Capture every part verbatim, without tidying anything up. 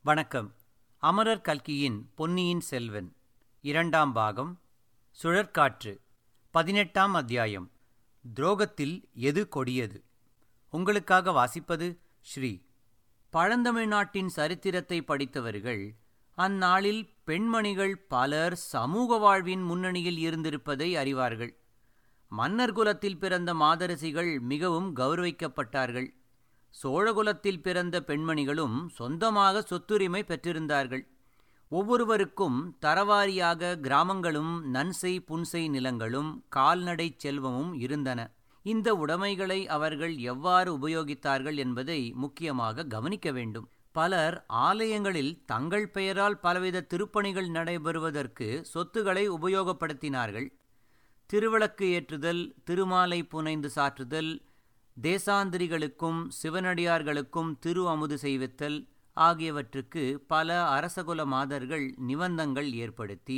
வணக்கம். அமரர் கல்கியின் பொன்னியின் செல்வன் இரண்டாம் பாகம் சுழற்காற்று பதினெட்டாம் அத்தியாயம் துரோகத்தில் எது கொடியது. உங்களுக்காக வாசிப்பது ஸ்ரீ. பழந்தமிழ்நாட்டின் சரித்திரத்தை படித்தவர்கள் அந்நாளில் பெண்மணிகள் பலர் சமூக வாழ்வின் முன்னணியில் இருந்திருப்பதை அறிவார்கள். மன்னர் குலத்தில் பிறந்த மாதரசிகள் மிகவும் கௌரவிக்கப்பட்டார்கள். சோழகுலத்தில் பிறந்த பெண்மணிகளும் சொந்தமாக சொத்துரிமை பெற்றிருந்தார்கள். ஒவ்வொருவருக்கும் தரவாரியாக கிராமங்களும் நன்செய் புன்செய் நிலங்களும் கால்நடை செல்வமும் இருந்தன. இந்த உடைமைகளை அவர்கள் எவ்வாறு உபயோகித்தார்கள் என்பதை முக்கியமாக கவனிக்க வேண்டும். பலர் ஆலயங்களில் தங்கள் பெயரால் பலவித திருப்பணிகள் நடைபெறுவதற்கு சொத்துக்களை உபயோகப்படுத்தினார்கள். திருவிளக்கு ஏற்றுதல், திருமாலை புனைந்து சாற்றுதல், தேசாந்திரிகளுக்கும் சிவனடியார்களுக்கும் திரு அமுது செய்வித்தல் ஆகியவற்றுக்கு பல அரசகுல மாதர்கள் நிபந்தங்கள் ஏற்படுத்தி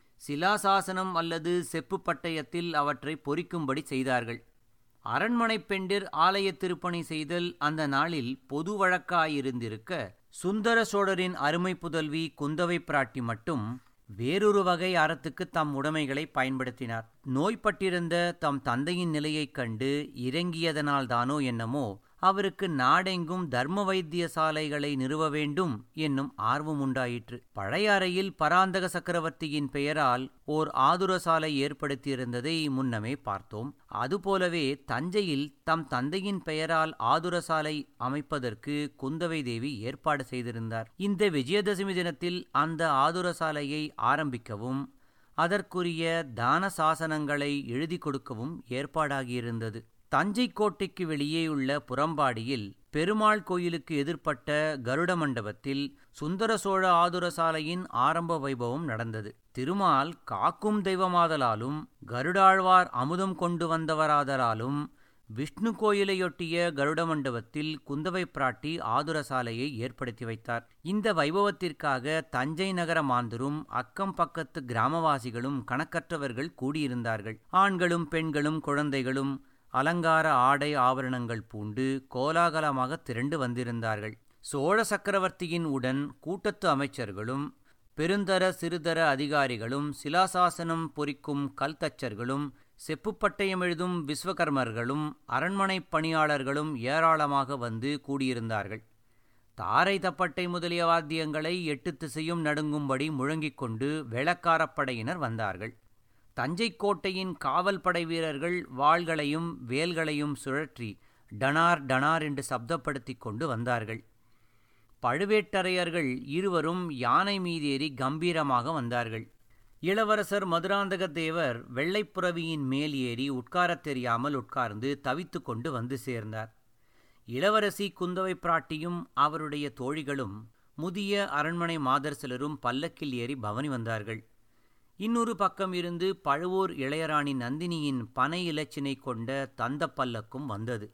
சிலாசாசனம் அல்லது செப்பு பட்டயத்தில் அவற்றை பொறிக்கும்படி செய்தார்கள். அரண்மனை பெண்டிர் ஆலய திருப்பணி செய்தல் அந்த நாளில் பொது வழக்காயிருந்திருக்க, சுந்தர சோழரின் அருமை புதல்வி குந்தவை பிராட்டி மட்டும் வேறொரு வகை அறத்துக்கு தம் உடைமைகளை பயன்படுத்தினார். நோய்பட்டிருந்த தம் தந்தையின் நிலையைக் கண்டு இறங்கியதனால்தானோ என்னமோ அவருக்கு நாடெங்கும் தர்ம வைத்திய சாலைகளை நிறுவ வேண்டும் என்னும் ஆர்வம் உண்டாயிற்று. பழையாறையில் பராந்தக சக்கரவர்த்தியின் பெயரால் ஓர் ஆதுர சாலை ஏற்படுத்தியிருந்ததை முன்னமே பார்த்தோம். அதுபோலவே தஞ்சையில் தம் தந்தையின் பெயரால் ஆதுர சாலை அமைப்பதற்கு குந்தவை தேவி ஏற்பாடு செய்திருந்தார். இந்த விஜயதசமி தினத்தில் அந்த ஆதுர சாலையை ஆரம்பிக்கவும் அதற்குரிய தான சாசனங்களை எழுதி கொடுக்கவும் ஏற்பாடாகியிருந்தது. தஞ்சை கோட்டைக்கு வெளியேயுள்ள புறம்பாடியில் பெருமாள் கோயிலுக்கு எதிர்ப்பட்ட கருட மண்டபத்தில் சுந்தர சோழ ஆதுர சாலையின் ஆரம்ப வைபவம் நடந்தது. திருமால் காக்கும் தெய்வமாதலாலும் கருடாழ்வார் அமுதம் கொண்டு வந்தவராதலாலும் விஷ்ணு கோயிலையொட்டிய கருட மண்டபத்தில் குந்தவை பிராட்டி ஆதுர சாலையை ஏற்படுத்தி வைத்தார். இந்த வைபவத்திற்காக தஞ்சை நகர மாந்தரும் அக்கம் பக்கத்து கிராமவாசிகளும் கணக்கற்றவர்கள் கூடியிருந்தார்கள். ஆண்களும் பெண்களும் குழந்தைகளும் அலங்கார ஆடை ஆபரணங்கள் பூண்டு கோலாகலமாக திரண்டு வந்திருந்தார்கள். சோழ சக்கரவர்த்தியின் உடன் கூட்டத்து அமைச்சர்களும் பெருந்தர சிறுதர அதிகாரிகளும் சிலாசாசனம் பொறிக்கும் கல்தச்சர்களும் செப்புப்பட்டயம் எழுதும் விஸ்வகர்மர்களும் அரண்மனை பணியாளர்களும் ஏராளமாக வந்து கூடியிருந்தார்கள். தாரை தப்பட்டை முதலிய வாத்தியங்களை எட்டு திசையும் நடுங்கும்படி முழங்கிக் கொண்டு வேளக்காரப்படையினர் வந்தார்கள். தஞ்சை கோட்டையின் காவல் படை வீரர்கள் வாள்களையும் வேல்களையும் சுழற்றி டனார் டனார் என்று சப்தப்படுத்தி கொண்டு வந்தார்கள். பழுவேட்டரையர்கள் இருவரும் யானை மீதேறி கம்பீரமாக வந்தார்கள். இளவரசர் மதுராந்தக தேவர் வெள்ளைப்புறவியின் மேல் ஏறி உட்காரத் தெரியாமல் உட்கார்ந்து தவித்து கொண்டு வந்து சேர்ந்தார். இளவரசி குந்தவை பிராட்டியும் அவருடைய தோழிகளும் முதிய அரண்மனை மாதர் சிலரும் பல்லக்கில் ஏறி பவனி வந்தார்கள். இன்னொரு பக்கம் இருந்து பழுவூர் இளையராணி நந்தினியின் பனை இலச்சினை கொண்ட தந்த பல்லக்கும் வந்தது.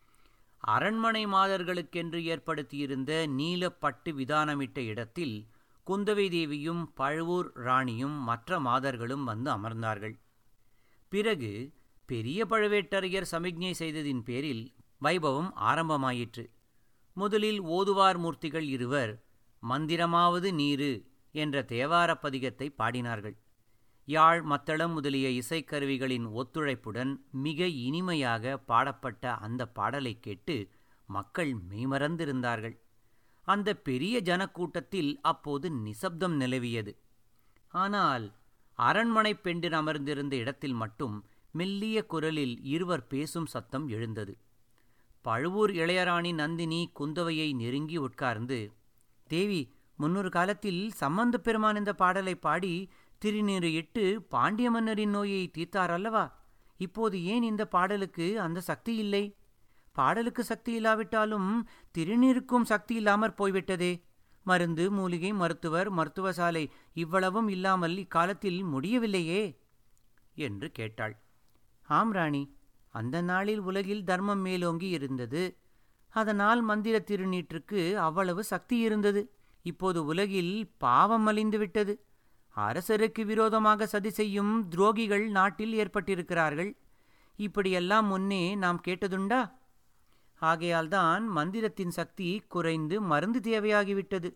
அரண்மனை மாதர்களுக்கென்று ஏற்படுத்தியிருந்த நீலப்பட்டு விதானமிட்ட இடத்தில் குந்தவை தேவியும் பழுவூர் ராணியும் மற்ற மாதர்களும் வந்து அமர்ந்தார்கள். பிறகு பெரிய பழுவேட்டரையர் சமிக்ஞை செய்ததின் பேரில் வைபவம் ஆரம்பமாயிற்று. முதலில் ஓதுவார் மூர்த்திகள் இருவர் மந்திரமாவது நீரு என்ற தேவார பதிகத்தை பாடினார்கள். யாழ் மத்தளம் முதலிய இசைக்கருவிகளின் ஒத்துழைப்புடன் மிக இனிமையாக பாடப்பட்ட அந்த பாடலை கேட்டு மக்கள் மெய்மறந்திருந்தார்கள். அந்த பெரிய ஜனக்கூட்டத்தில் அப்போது நிசப்தம் நிலவியது. ஆனால் அரண்மனை பெண்டிர் அமர்ந்திருந்த இடத்தில் மட்டும் மெல்லிய குரலில் இருவர் பேசும் சத்தம் எழுந்தது. பழுவூர் இளையராணி நந்தினி குந்தவையை நெருங்கி உட்கார்ந்து, தேவி, முன்னொரு காலத்தில் சம்பந்த பெருமான் இந்த பாடலை பாடி திருநீறு இட்டு பாண்டிய மன்னரின் நோயை தீர்த்தார் அல்லவா? இப்போது ஏன் இந்த பாடலுக்கு அந்த சக்தி இல்லை? பாடலுக்கு சக்தி இல்லாவிட்டாலும் திருநீருக்கும் சக்தி இல்லாமற் போய்விட்டதே. மருந்து, மூலிகை, மருத்துவர், மருத்துவ சாலை இவ்வளவும் இல்லாமல் இக்காலத்தில் முடியவில்லையே என்று கேட்டாள். ஆம் ராணி, அந்த நாளில் உலகில் தர்மம் மேலோங்கி இருந்தது. அதனால் மந்திர திருநீற்றுக்கு அவ்வளவு சக்தி இருந்தது. இப்போது உலகில் பாவம் மலிந்துவிட்டது. அரசருக்கு விரோதமாக சதி செய்யும் துரோகிகள் நாட்டில் ஏற்பட்டிருக்கிறார்கள். இப்படியெல்லாம் முன்னே நாம் கேட்டதுண்டா? ஆகையால்தான் மந்திரத்தின் சக்தி குறைந்து மருந்து தேவையாகிவிட்டது.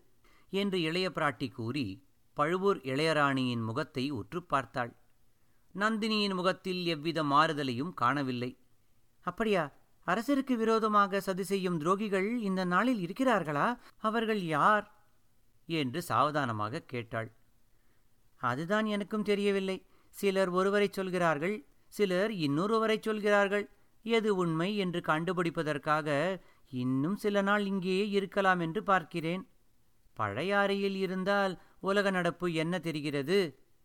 என்று இளைய பிராட்டி கூறி பழுவூர் இளையராணியின் முகத்தை உற்று பார்த்தாள். நந்தினியின் முகத்தில் எவ்வித மாறுதலையும் காணவில்லை. அப்படியா? அரசருக்கு விரோதமாக சதி செய்யும் துரோகிகள் இந்த நாளில் இருக்கிறார்களா? அவர்கள் யார் என்று சாவதானமாக கேட்டாள். அதுதான் எனக்கும் தெரியவில்லை. சிலர் ஒருவரை சொல்கிறார்கள், சிலர் இன்னொருவரை சொல்கிறார்கள். எது உண்மை என்று கண்டுபிடிப்பதற்காக இன்னும் சில நாள் இங்கேயே இருக்கலாம் என்று பார்க்கிறேன். பழையாறையில் இருந்தால் உலக நடப்பு என்ன தெரிகிறது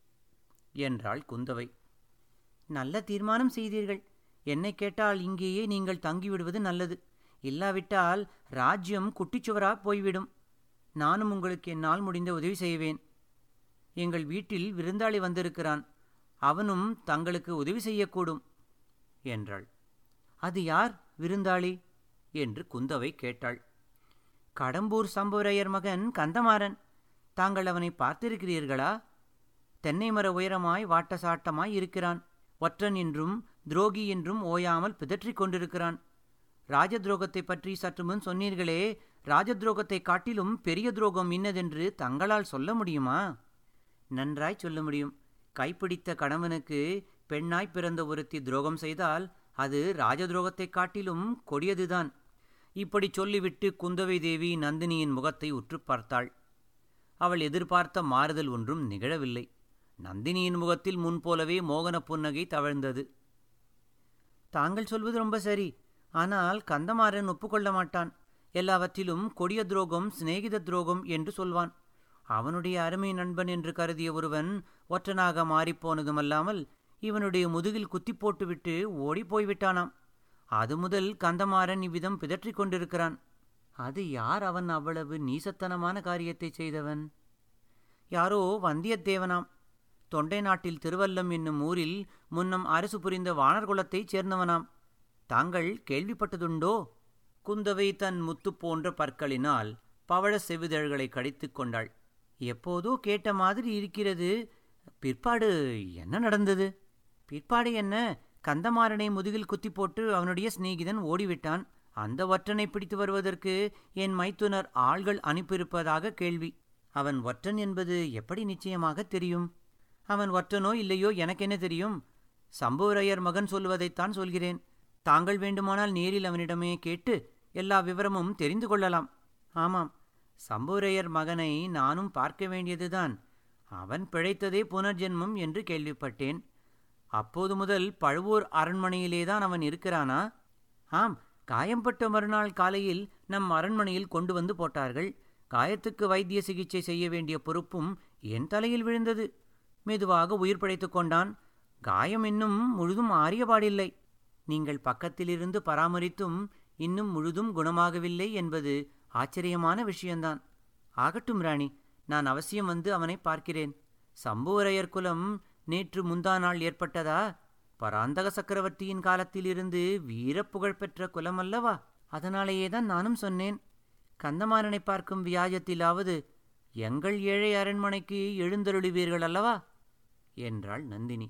என்றாள் குந்தவை. நல்ல தீர்மானம் செய்தீர்கள். என்னை கேட்டால் இங்கேயே நீங்கள் தங்கிவிடுவது நல்லது. இல்லாவிட்டால் ராஜ்யம் குட்டிச்சுவரா போய்விடும். நானும் உங்களுக்கு என்னால் முடிந்த உதவி செய்வேன். எங்கள் வீட்டில் விருந்தாளி வந்திருக்கிறான். அவனும் தங்களுக்கு உதவி செய்யக்கூடும் என்றாள். அது யார் விருந்தாளி என்று குந்தவை கேட்டாள். கடம்பூர் சம்புவரையர் மகன் கந்தமாறன். தாங்கள் அவனை பார்த்திருக்கிறீர்களா? தென்னை மர உயரமாய் வாட்ட சாட்டமாய் இருக்கிறான். ஒற்றன் என்றும் துரோகி என்றும் ஓயாமல் பிதற்றிக் கொண்டிருக்கிறான். ராஜதுரோகத்தை பற்றி சற்று முன் சொன்னீர்களே, ராஜதுரோகத்தை காட்டிலும் பெரிய துரோகம் இன்னதென்று தங்களால் சொல்ல முடியுமா? நன்றாய் சொல்ல முடியும். கைப்பிடித்த கணவனுக்கு பெண்ணாய் பிறந்த ஒருத்தி துரோகம் செய்தால் அது ராஜதுரோகத்தை காட்டிலும் கொடியதுதான். இப்படி சொல்லிவிட்டு குந்தவை தேவி நந்தினியின் முகத்தை உற்று பார்த்தாள். அவள் எதிர்பார்த்த மாறுதல் ஒன்றும் நிகழவில்லை. நந்தினியின் முகத்தில் முன்போலவே மோகன புன்னகை தவழ்ந்தது. தாங்கள் சொல்வது ரொம்ப சரி. ஆனால் கந்தமாறன் ஒப்புக்கொள்ள மாட்டான். எல்லாவற்றிலும் கொடிய துரோகம் சிநேகித துரோகம் என்று சொல்வான். அவனுடைய அருமை நண்பன் என்று கருதிய ஒருவன் ஒற்றனாக மாறிப்போனதுமல்லாமல் இவனுடைய முதுகில் குத்தி போட்டுவிட்டு ஓடி போய்விட்டானாம். அது முதல் கந்தமாறன் இவ்விதம் பிதற்றிக் கொண்டிருக்கிறான். அது யார் அவன் அவ்வளவு நீசத்தனமான காரியத்தை செய்தவன்? யாரோ வந்தியத்தேவனாம். தொண்டை நாட்டில் திருவல்லம் என்னும் ஊரில் முன்னம் அரசு புரிந்த வாணர் குலத்தைச் சேர்ந்தவனாம். தாங்கள் கேள்விப்பட்டதுண்டோ? குந்தவை தன் முத்து போன்ற பற்களினால் பவழ செவிதழ்களை கடித்து கொண்டாள். எப்போதோ கேட்ட மாதிரி இருக்கிறது. பிற்பாடு என்ன நடந்தது? பிற்பாடு என்ன? கந்தமாறனை முதுகில் குத்தி போட்டு அவனுடைய சிநேகிதன் ஓடிவிட்டான். அந்த ஒற்றனை பிடித்து வருவதற்கு என் மைத்துனர் ஆள்கள் அனுப்பியிருப்பதாக கேள்வி. அவன் ஒற்றன் என்பது எப்படி நிச்சயமாக தெரியும்? அவன் ஒற்றனோ இல்லையோ எனக்கென்ன தெரியும்? சம்புவரையர் மகன் சொல்வதைத்தான் சொல்கிறேன். தாங்கள் வேண்டுமானால் நேரில் அவனிடமே கேட்டு எல்லா விவரமும் தெரிந்து கொள்ளலாம். ஆமாம், சம்புவரையர் மகனை நானும் பார்க்க வேண்டியதுதான். அவன் பிழைத்ததே புனர்ஜென்மம் என்று கேள்விப்பட்டேன். அப்போது முதல் பழுவூர் அரண்மனையிலேதான் அவன் இருக்கிறானா? ஆம், காயம்பட்ட மறுநாள் காலையில் நம் அரண்மனையில் கொண்டு வந்து போட்டார்கள். காயத்துக்கு வைத்திய சிகிச்சை செய்ய வேண்டிய பொறுப்பும் என் தலையில் விழுந்தது. மெதுவாக உயிர் பிழைத்துக் கொண்டான். காயம் இன்னும் முழுதும் ஆறியபாடில்லை. நீங்கள் பக்கத்திலிருந்து பராமரித்தும் இன்னும் முழுதும் குணமாகவில்லை என்பது ஆச்சரியமான விஷயந்தான். ஆகட்டும் ராணி, நான் அவசியம் வந்து அவனை பார்க்கிறேன். சம்புவரையர் குலம் நேற்று முந்தா நாள் ஏற்பட்டதா? பராந்தக சக்கரவர்த்தியின் காலத்திலிருந்து வீர புகழ் பெற்ற குலம் அல்லவா? அதனாலேயேதான் நானும் சொன்னேன். கந்தமாறனை பார்க்கும் வியாஜத்திலாவது எங்கள் ஏழை அரண்மனைக்கு எழுந்தருளுவீர்கள் அல்லவா என்றாள் நந்தினி.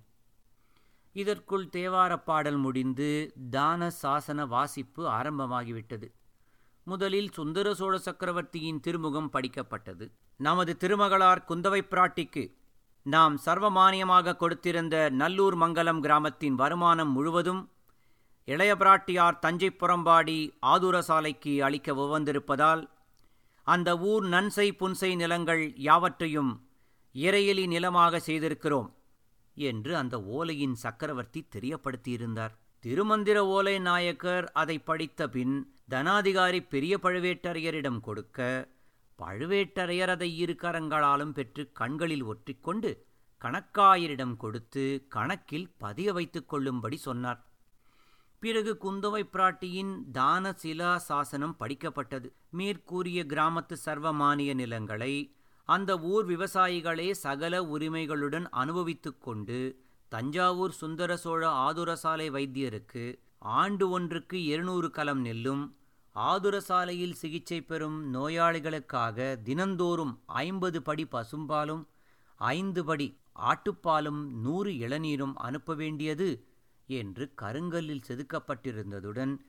இதற்குள் தேவாரப் பாடல் முடிந்து தான சாசன வாசிப்பு ஆரம்பமாகிவிட்டது. முதலில் சுந்தர சோழ சக்கரவர்த்தியின் திருமுகம் படிக்கப்பட்டது. நமது திருமகளார் குந்தவை பிராட்டிக்கு நாம் சர்வமானியமாக கொடுத்திருந்த நல்லூர் மங்கலம் கிராமத்தின் வருமானம் முழுவதும் இளைய பிராட்டியார் தஞ்சை புறம்பாடி ஆதுர சாலைக்கு அளிக்க உவந்திருப்பதால் அந்த ஊர் நன்சை புன்சை நிலங்கள் யாவற்றையும் இறையலி நிலமாக செய்திருக்கிறோம் என்று அந்த ஓலையின் சக்கரவர்த்தி தெரியப்படுத்தியிருந்தார். திருமந்திர ஓலை நாயக்கர் அதை படித்த பின் தனாதிகாரி பெரிய பழுவேட்டரையரிடம் கொடுக்க, பழுவேட்டரையர் அதை இரு கரங்களாலும் பெற்று கண்களில் ஒற்றிக்கொண்டு கணக்காயரிடம் கொடுத்து கணக்கில் பதிய வைத்துக் கொள்ளும்படி சொன்னார். பிறகு குந்தவை பிராட்டியின் தான சிலா சாசனம் படிக்கப்பட்டது. மேற்கூறிய கிராமத்து சர்வமானிய நிலங்களை அந்த ஊர் விவசாயிகளே சகல உரிமைகளுடன் அனுபவித்துக் கொண்டு தஞ்சாவூர் சுந்தர சோழ ஆதுரசாலை வைத்தியருக்கு ஆண்டு ஒன்றுக்கு இருநூறு கலம் நெல்லும், ஆதுரசாலையில் சிகிச்சை பெறும் நோயாளிகளுக்காக தினந்தோறும் ஐம்பது படி பசும்பாலும் ஐந்து படி ஆட்டுப்பாலும் நூறு இளநீரும் அனுப்ப வேண்டியது என்று கருங்கல்லில் செதுக்கப்பட்டிருந்ததுடன்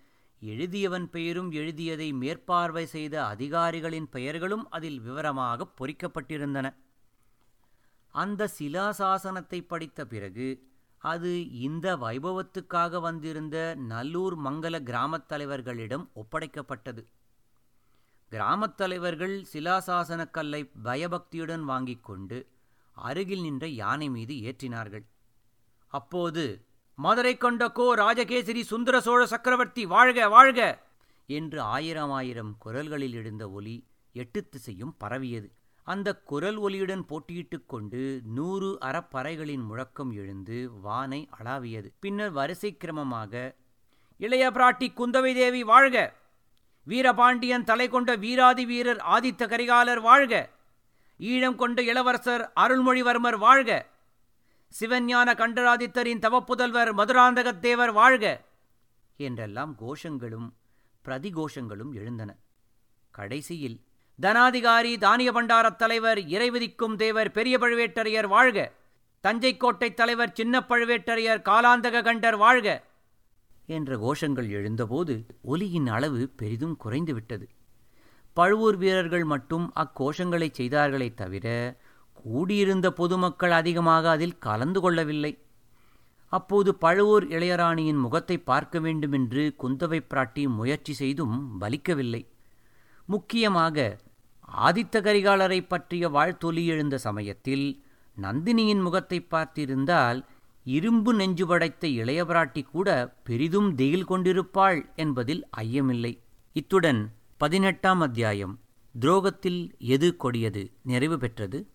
எழுதியவன் பெயரும் எழுதியதை மேற்பார்வை செய்த அதிகாரிகளின் பெயர்களும் அதில் விவரமாக பொறிக்கப்பட்டிருந்தன. அந்த சிலாசாசனத்தை படித்த பிறகு அது இந்த வைபவத்துக்காக வந்திருந்த நல்லூர் மங்கல கிராமத் தலைவர்களிடம் ஒப்படைக்கப்பட்டது. கிராமத் தலைவர்கள் சிலாசாசன கல்லை பயபக்தியுடன் வாங்கிக் கொண்டு அருகில் நின்ற யானை மீது ஏற்றினார்கள். அப்போது, மதுரை கொண்ட கோ ராஜகேசரி சுந்தர சோழ சக்கரவர்த்தி வாழ்க வாழ்க என்று ஆயிரம் ஆயிரம் குரல்களில் எழுந்த ஒலி எட்டு திசையும் பரவியது. அந்த குரல் ஒலியுடன் போட்டியிட்டுக் கொண்டு நூறு அறப்பறைகளின் முழக்கம் எழுந்து வானை அளாவியது. பின்னர் வரிசை கிரமமாக, இளைய பிராட்டி குந்தவை தேவி வாழ்க, வீரபாண்டியன் தலை கொண்ட வீராதி வீரர் ஆதித்த கரிகாலர் வாழ்க, ஈழம் கொண்ட இளவரசர் அருள்மொழிவர்மர் வாழ்க, சிவஞான கண்டராதித்தரின் தவப்புதல்வர் மதுராந்தகத்தேவர் வாழ்க என்றெல்லாம் கோஷங்களும் பிரதிகோஷங்களும் எழுந்தன. கடைசியில், தனாதிகாரி தானிய பண்டாரத் தலைவர் இறைவிதிக்கும் தேவர் பெரிய பழுவேட்டரையர் வாழ்க, தஞ்சை கோட்டை தலைவர் சின்ன பழுவேட்டரையர் காலாந்தக கண்டர் வாழ்க என்ற கோஷங்கள் எழுந்தபோது ஒலியின் அளவு பெரிதும் குறைந்துவிட்டது. பழுவூர் வீரர்கள் மட்டும் அக்கோஷங்களை செய்தார்களே தவிர கூடியிருந்த பொதுமக்கள் அதிகமாக அதில் கலந்து கொள்ளவில்லை. அப்போது பழுவூர் இளையராணியின் முகத்தை பார்க்க வேண்டுமென்று குந்தவை பிராட்டி முயற்சி செய்தும் பலிக்கவில்லை. முக்கியமாக ஆதித்த கரிகாலரை பற்றிய வாழ்த்தொலி எழுந்த சமயத்தில் நந்தினியின் முகத்தை பார்த்திருந்தால் இரும்பு நெஞ்சு படைத்த இளைய பிராட்டி கூட பெரிதும் திகில் கொண்டிருப்பாள் என்பதில் ஐயமில்லை. இத்துடன் பதினெட்டாம் அத்தியாயம் துரோகத்தில் எது கொடியது நிறைவு பெற்றது.